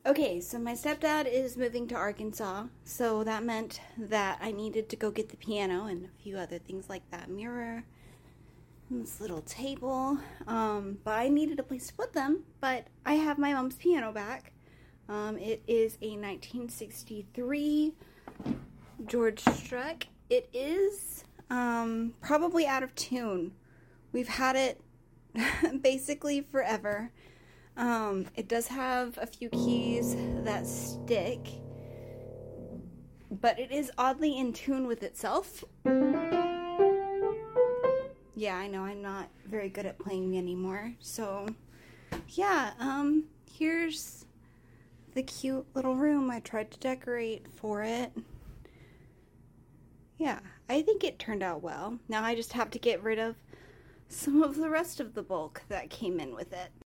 Okay, so my stepdad is moving to Arkansas, so that meant that I needed to go get the piano and a few other things like that mirror and this little table. But I needed a place to put them, but I have my mom's piano back. It is a 1963 George Strait. It is probably out of tune. We've had it basically forever. It does have a few keys that stick, but it is oddly in tune with itself. Yeah, I know I'm not very good at playing anymore. So, yeah, here's the cute little room I tried to decorate for it. Yeah, I think it turned out well. Now I just have to get rid of some of the rest of the bulk that came in with it.